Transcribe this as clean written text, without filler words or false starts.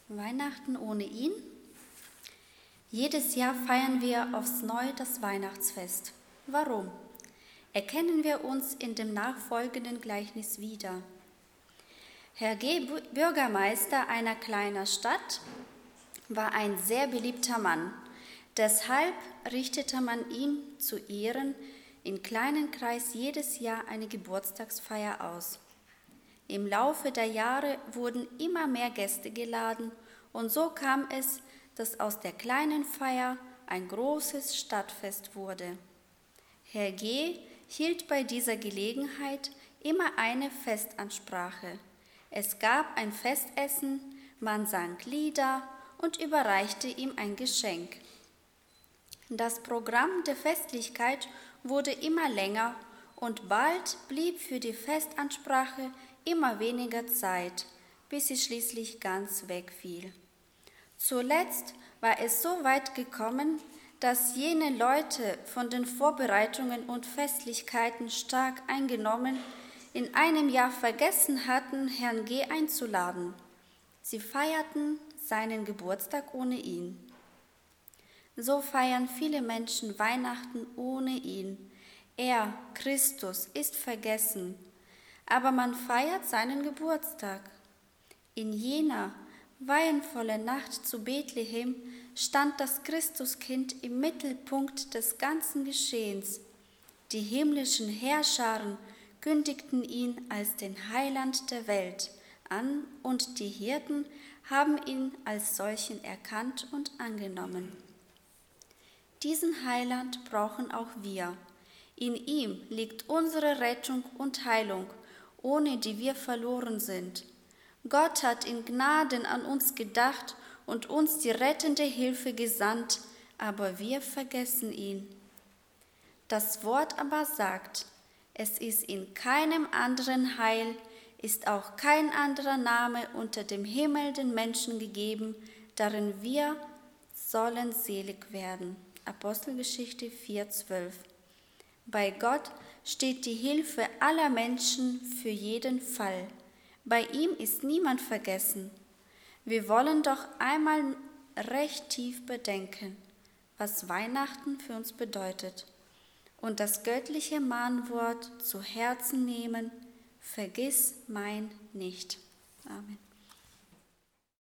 Weihnachten ohne ihn? Jedes Jahr feiern wir aufs Neue das Weihnachtsfest. Warum? Erkennen wir uns in dem nachfolgenden Gleichnis wieder. Herr G., Bürgermeister einer kleinen Stadt, war ein sehr beliebter Mann. Deshalb richtete man ihm zu Ehren im kleinen Kreis jedes Jahr eine Geburtstagsfeier aus. Im Laufe der Jahre wurden immer mehr Gäste geladen und so kam es, dass aus der kleinen Feier ein großes Stadtfest wurde. Herr G. hielt bei dieser Gelegenheit immer eine Festansprache. Es gab ein Festessen, man sang Lieder und überreichte ihm ein Geschenk. Das Programm der Festlichkeit wurde immer länger und bald blieb für die Festansprache immer weniger Zeit, bis sie schließlich ganz wegfiel. Zuletzt war es so weit gekommen, dass jene Leute von den Vorbereitungen und Festlichkeiten stark eingenommen in einem Jahr vergessen hatten, Herrn G. einzuladen. Sie feierten seinen Geburtstag ohne ihn. So feiern viele Menschen Weihnachten ohne ihn. Er, Christus, ist vergessen, aber man feiert seinen Geburtstag. In jener weihenvollen Nacht zu Bethlehem stand das Christuskind im Mittelpunkt des ganzen Geschehens. Die himmlischen Heerscharen kündigten ihn als den Heiland der Welt an und die Hirten haben ihn als solchen erkannt und angenommen. Diesen Heiland brauchen auch wir. In ihm liegt unsere Rettung und Heilung, ohne die wir verloren sind. Gott hat in Gnaden an uns gedacht und uns die rettende Hilfe gesandt, aber wir vergessen ihn. Das Wort aber sagt, es ist in keinem anderen Heil, ist auch kein anderer Name unter dem Himmel den Menschen gegeben, darin wir sollen selig werden. Apostelgeschichte 4,12. Bei Gott steht die Hilfe aller Menschen für jeden Fall. Bei ihm ist niemand vergessen. Wir wollen doch einmal recht tief bedenken, was Weihnachten für uns bedeutet und das göttliche Mahnwort zu Herzen nehmen: Vergiss mein nicht. Amen.